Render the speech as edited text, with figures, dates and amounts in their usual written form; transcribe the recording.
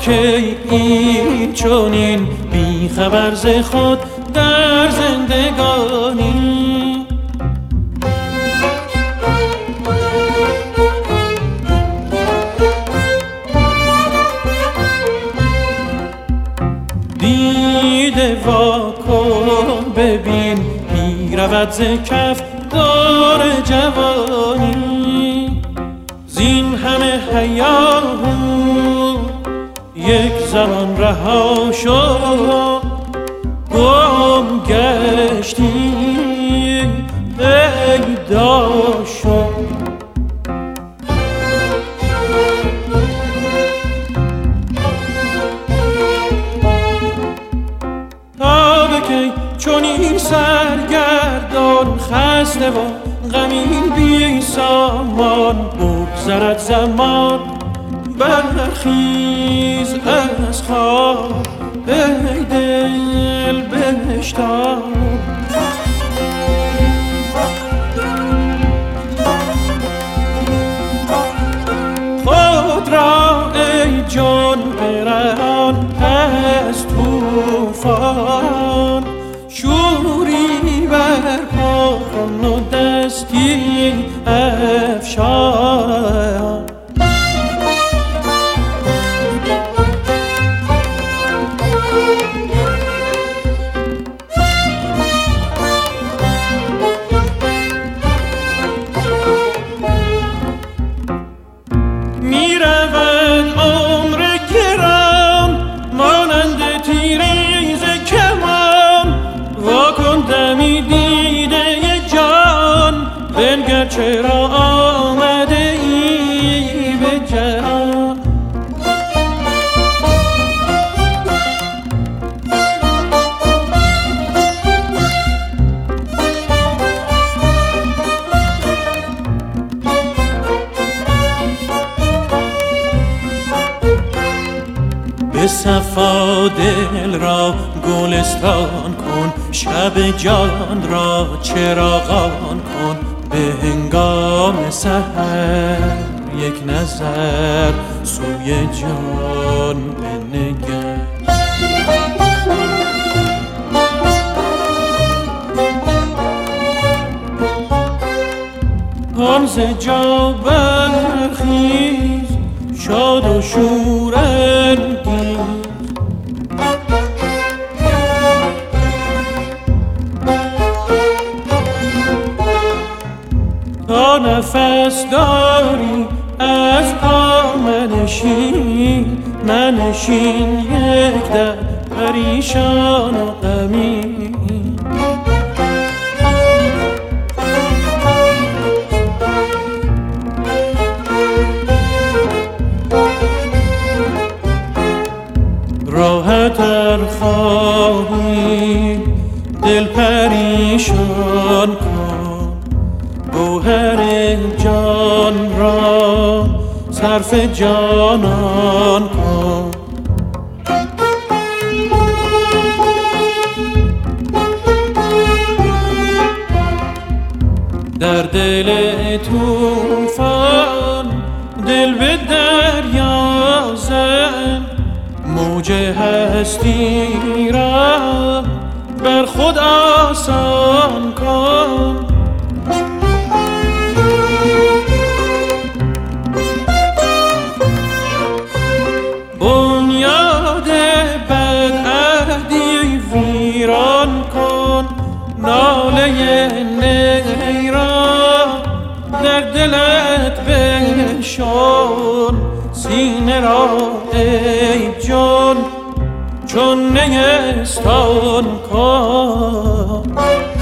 کی این چونین بی خبر ز خود در زندگانی. دیده واکن ببین می رود ز کف دور جوانی. زین همه هیاهو یک زمان رها شد، گم گشتی پیدا شد. تا به کی چنین سرگردان خسته و غمین بی سامان بگذرد زمان؟ برخیز از خواب ای دل بشتاب. خود را ای جان برهان از طوفان، شوری برپا کن و دستی افشان. میرود عمر گران مانند تیریز کمان، واکن دمی دیده جان بنگر چرا آمده ای به جهان. به صفا دل را گلستان کن، شب جان را چراغان کن. به هنگام سحر یک نظر سوی جان بنگر. آن ز جا برخیز شاد و شورانگیز، تا نفس داری از پا منشین یک در پریشان و غمین. راحت ار خواهی دل پریشان کن، گوهر جان را صرف جانان کن. در دل طوفان دل به دریا زن، موج هستی را بر خود آسان کن. بنیاد بدعهدی ویران کن، ناله نیران در دلت بنشان. سینه را ای جان چون نیستان کن.